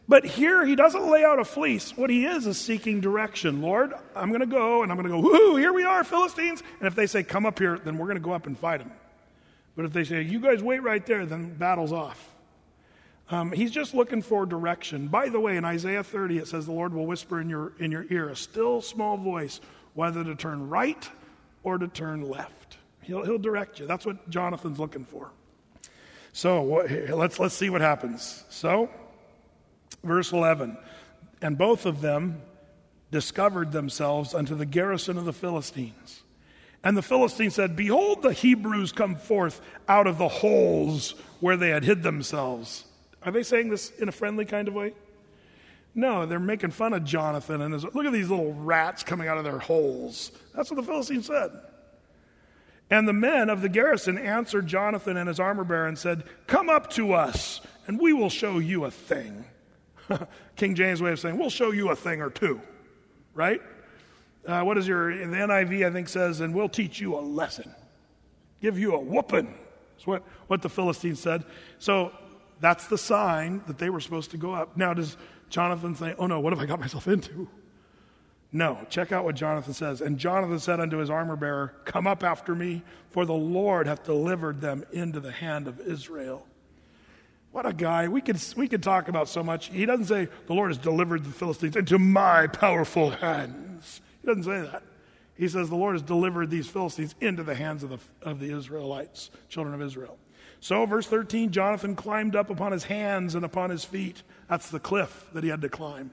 But here he doesn't lay out a fleece. What he is is seeking direction. Lord, I'm going to go, and I'm going to go, whoo, here we are, Philistines. And if they say, come up here, then we're going to go up and fight them. But if they say, you guys wait right there, then battle's off. Um, he's just looking for direction. By the way, in Isaiah thirty, it says the Lord will whisper in your, in your ear, a still small voice, whether to turn right or to turn left. He'll, he'll direct you. That's what Jonathan's looking for. So what, let's, let's see what happens. So, verse eleven, and both of them discovered themselves unto the garrison of the Philistines. And the Philistines said, behold, the Hebrews come forth out of the holes where they had hid themselves. Are they saying this in a friendly kind of way? No, they're making fun of Jonathan and his, look at these little rats coming out of their holes. That's what the Philistines said. And the men of the garrison answered Jonathan and his armor bearer and said, come up to us, and we will show you a thing. King James' way of saying, we'll show you a thing or two, right? Uh, what is your, in the N I V, I think, says, and we'll teach you a lesson. Give you a whooping. That's what, what the Philistines said. So that's the sign that they were supposed to go up. Now, does Jonathan say, oh no, what have I got myself into? No, check out what Jonathan says. And Jonathan said unto his armor bearer, come up after me, for the Lord hath delivered them into the hand of Israel. What a guy. We could, we could talk about so much. He doesn't say, the Lord has delivered the Philistines into my powerful hands. He doesn't say that. He says, the Lord has delivered these Philistines into the hands of the, of the Israelites, children of Israel. So, verse thirteen, Jonathan climbed up upon his hands and upon his feet. That's the cliff that he had to climb.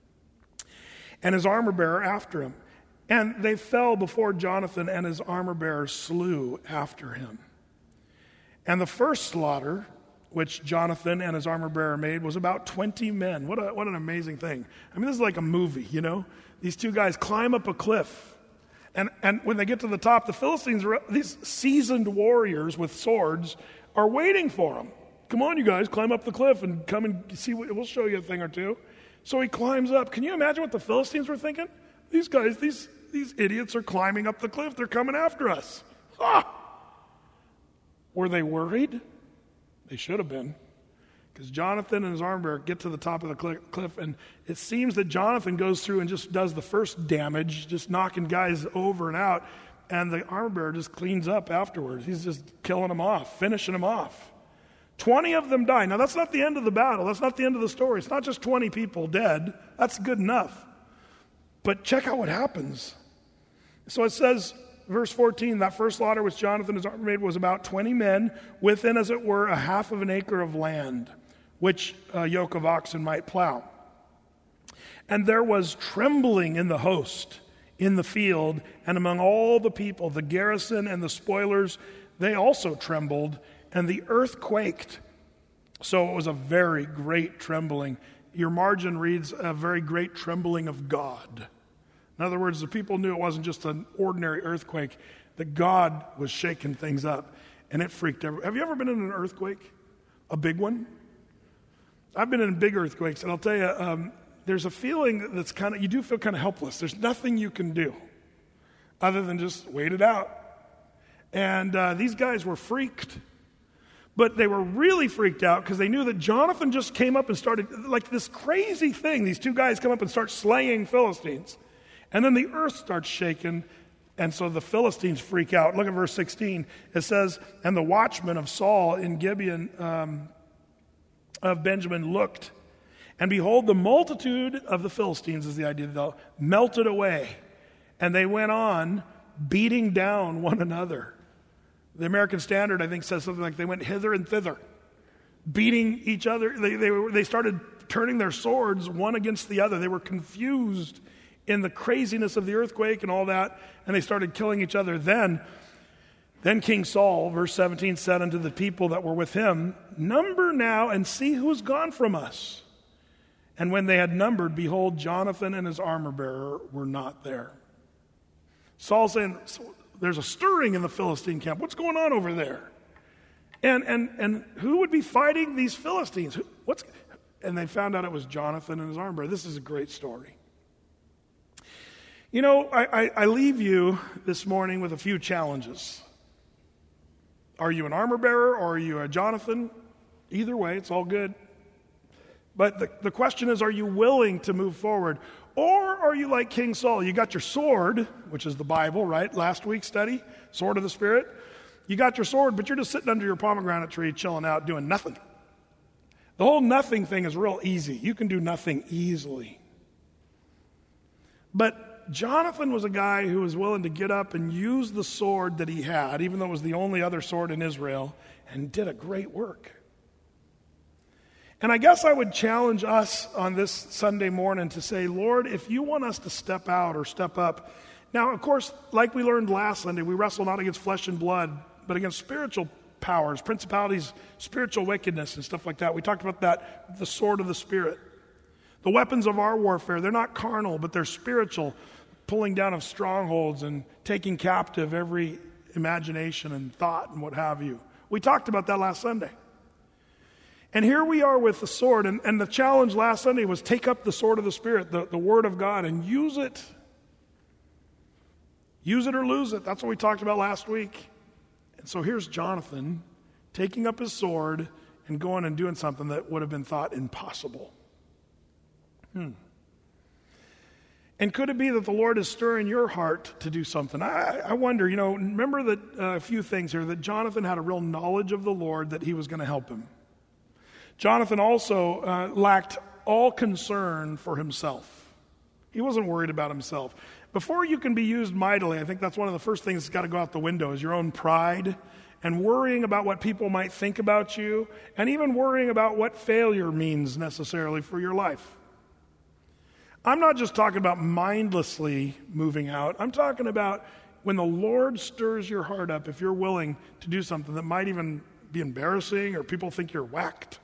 And his armor bearer after him. And they fell before Jonathan, and his armor bearer slew after him. And the first slaughter, which Jonathan and his armor bearer made, was about twenty men. What a, what an amazing thing. I mean, this is like a movie, you know? These two guys climb up a cliff. And, and when they get to the top, the Philistines, are, these seasoned warriors with swords, are waiting for them. Come on, you guys, climb up the cliff and come and see. What, we'll show you a thing or two. So he climbs up. Can you imagine what the Philistines were thinking? These guys, these, these idiots are climbing up the cliff. They're coming after us. Ah! Were they worried? They should have been. Because Jonathan and his armor bearer get to the top of the cliff, and it seems that Jonathan goes through and just does the first damage, just knocking guys over and out, and the armor bearer just cleans up afterwards. He's just killing them off, finishing them off. twenty of them die. Now, that's not the end of the battle. That's not the end of the story. It's not just twenty people dead. That's good enough. But check out what happens. So it says, verse fourteen, that first slaughter which Jonathan and his armor made was about twenty men, within, as it were, a half of an acre of land, which a yoke of oxen might plow. And there was trembling in the host, in the field, and among all the people, the garrison and the spoilers, they also trembled, and the earth quaked. So it was a very great trembling. Your margin reads, a very great trembling of God. In other words, the people knew it wasn't just an ordinary earthquake, that God was shaking things up, and it freaked everyone. Have you ever been in an earthquake? A big one? I've been in big earthquakes, and I'll tell you, um, there's a feeling that's kind of, you do feel kind of helpless. There's nothing you can do other than just wait it out. And uh, these guys were freaked. But they were really freaked out because they knew that Jonathan just came up and started, like this crazy thing. These two guys come up and start slaying Philistines. And then the earth starts shaking, and so the Philistines freak out. Look at verse sixteen. It says, and the watchmen of Saul in Gibeon um, of Benjamin looked, and behold, the multitude of the Philistines, is the idea, though, melted away. And they went on beating down one another. The American Standard, I think, says something like they went hither and thither, beating each other. They, they, were, they started turning their swords one against the other. They were confused in the craziness of the earthquake and all that, and they started killing each other. Then, then King Saul, verse seventeen, said unto the people that were with him, number now and see who's gone from us. And when they had numbered, behold, Jonathan and his armor bearer were not there. Saul's saying, there's a stirring in the Philistine camp. What's going on over there? And and and who would be fighting these Philistines? Who, what's? And they found out it was Jonathan and his armor bearer. This is a great story. You know, I, I, I leave you this morning with a few challenges. Are you an armor bearer or are you a Jonathan? Either way, it's all good. But the, the question is, are you willing to move forward? Or are you like King Saul? You got your sword, which is the Bible, right? Last week's study, sword of the Spirit. You got your sword, but you're just sitting under your pomegranate tree, chilling out, doing nothing. The whole nothing thing is real easy. You can do nothing easily. But Jonathan was a guy who was willing to get up and use the sword that he had, even though it was the only other sword in Israel, and did a great work. And I guess I would challenge us on this Sunday morning to say, Lord, if you want us to step out or step up. Now, of course, like we learned last Sunday, we wrestle not against flesh and blood, but against spiritual powers, principalities, spiritual wickedness, and stuff like that. We talked about that, the sword of the Spirit. The weapons of our warfare, they're not carnal, but they're spiritual, pulling down of strongholds and taking captive every imagination and thought and what have you. We talked about that last Sunday. And here we are with the sword, and, and the challenge last Sunday was take up the sword of the Spirit, the, the Word of God, and use it. Use it or lose it. That's what we talked about last week. And so here's Jonathan taking up his sword and going and doing something that would have been thought impossible. Hmm. And could it be that the Lord is stirring your heart to do something? I, I wonder, you know, remember that uh, a few things here, that Jonathan had a real knowledge of the Lord, that he was going to help him. Jonathan also uh, lacked all concern for himself. He wasn't worried about himself. Before you can be used mightily, I think that's one of the first things that's got to go out the window is your own pride and worrying about what people might think about you, and even worrying about what failure means necessarily for your life. I'm not just talking about mindlessly moving out. I'm talking about when the Lord stirs your heart up, if you're willing to do something that might even be embarrassing or people think you're whacked.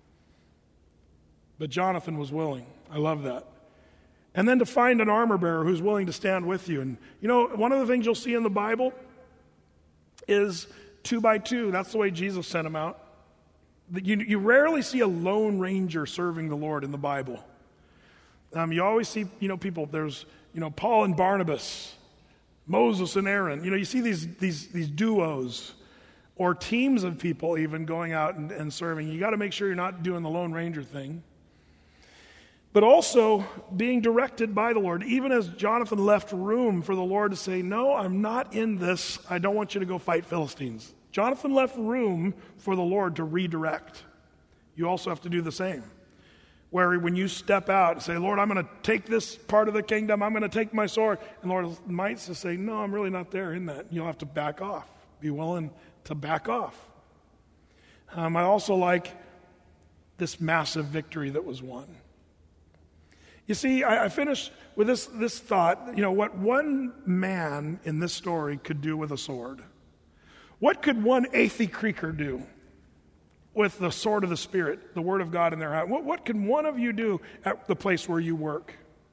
But Jonathan was willing. I love that. And then to find an armor bearer who's willing to stand with you. And you know, one of the things you'll see in the Bible is two by two. That's the way Jesus sent them out. You, you rarely see a lone ranger serving the Lord in the Bible. Um, you always see, you know, people, there's, you know, Paul and Barnabas, Moses and Aaron. You know, you see these these these duos or teams of people even going out and, and serving. You got to make sure you're not doing the Lone Ranger thing. But also being directed by the Lord, even as Jonathan left room for the Lord to say, no, I'm not in this. I don't want you to go fight Philistines. Jonathan left room for the Lord to redirect. You also have to do the same. Where when you step out and say, Lord, I'm going to take this part of the kingdom, I'm going to take my sword. And the Lord might just say, no, I'm really not there in that. You'll have to back off. Be willing to back off. Um, I also like this massive victory that was won. You see, I, I finished with this, this thought, you know, what one man in this story could do with a sword. What could one Athey Creeker do with the sword of the Spirit, the Word of God in their hand? What, what can one of you do at the place where you work?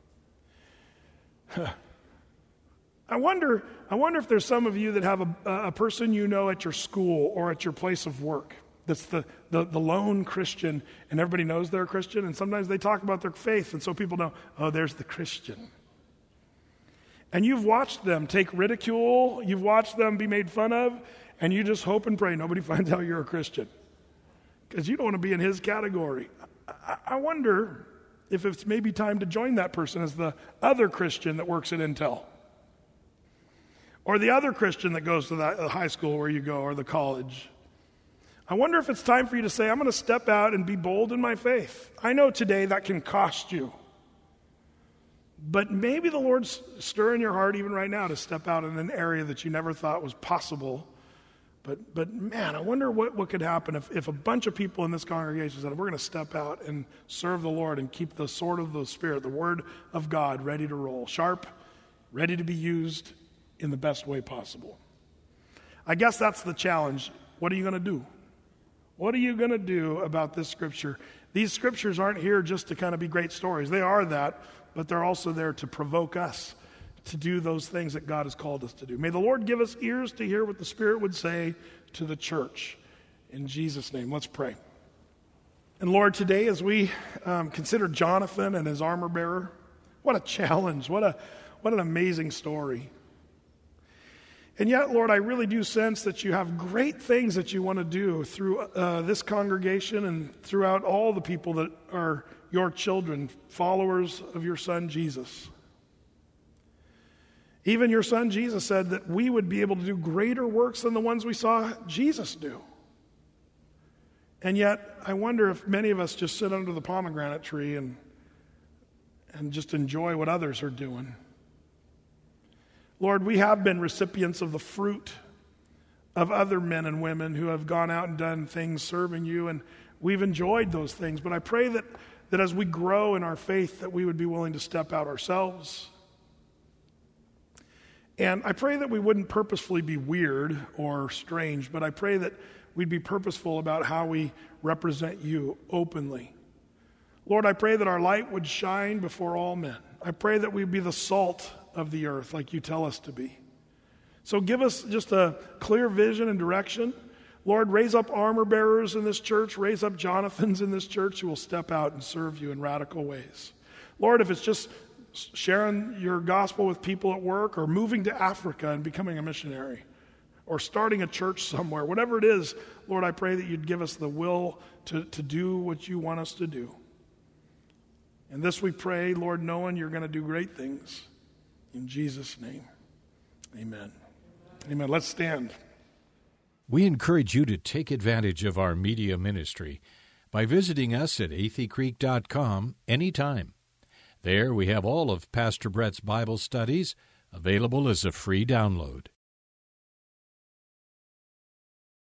I wonder, I wonder if there's some of you that have a, a person you know at your school or at your place of work that's the, the, the lone Christian, and everybody knows they're a Christian, and sometimes they talk about their faith, and so people know, oh, there's the Christian. And you've watched them take ridicule, you've watched them be made fun of, and you just hope and pray nobody finds out you're a Christian, because you don't want to be in his category. I, I wonder if it's maybe time to join that person as the other Christian that works at Intel, or the other Christian that goes to the high school where you go, or the college. I wonder if it's time for you to say, I'm going to step out and be bold in my faith. I know today that can cost you. But maybe the Lord's stirring your heart even right now to step out in an area that you never thought was possible. But but man, I wonder what, what could happen if, if a bunch of people in this congregation said, we're going to step out and serve the Lord and keep the sword of the Spirit, the Word of God, ready to roll, sharp, ready to be used in the best way possible. I guess that's the challenge. What are you going to do? What are you going to do about this scripture? These scriptures aren't here just to kind of be great stories. They are that, but they're also there to provoke us to do those things that God has called us to do. May the Lord give us ears to hear what the Spirit would say to the church. In Jesus' name, let's pray. And Lord, today as we um, consider Jonathan and his armor bearer, what a challenge, what a what an amazing story. And yet, Lord, I really do sense that you have great things that you want to do through uh, this congregation and throughout all the people that are your children, followers of your Son, Jesus. Even your Son, Jesus, said that we would be able to do greater works than the ones we saw Jesus do. And yet, I wonder if many of us just sit under the pomegranate tree and, and just enjoy what others are doing. Lord, we have been recipients of the fruit of other men and women who have gone out and done things serving you, and we've enjoyed those things. But I pray that, that as we grow in our faith, that we would be willing to step out ourselves. And I pray that we wouldn't purposefully be weird or strange, but I pray that we'd be purposeful about how we represent you openly. Lord, I pray that our light would shine before all men. I pray that we'd be the salt of the earth like you tell us to be. So give us just a clear vision and direction. Lord, raise up armor bearers in this church, raise up Jonathans in this church who will step out and serve you in radical ways. Lord, if it's just sharing your gospel with people at work or moving to Africa and becoming a missionary or starting a church somewhere, whatever it is, Lord, I pray that you'd give us the will to, to do what you want us to do. And this we pray, Lord, knowing you're going to do great things. In Jesus' name, amen. Amen. Let's stand. We encourage you to take advantage of our media ministry by visiting us at athey creek dot com anytime. There we have all of Pastor Brett's Bible studies available as a free download.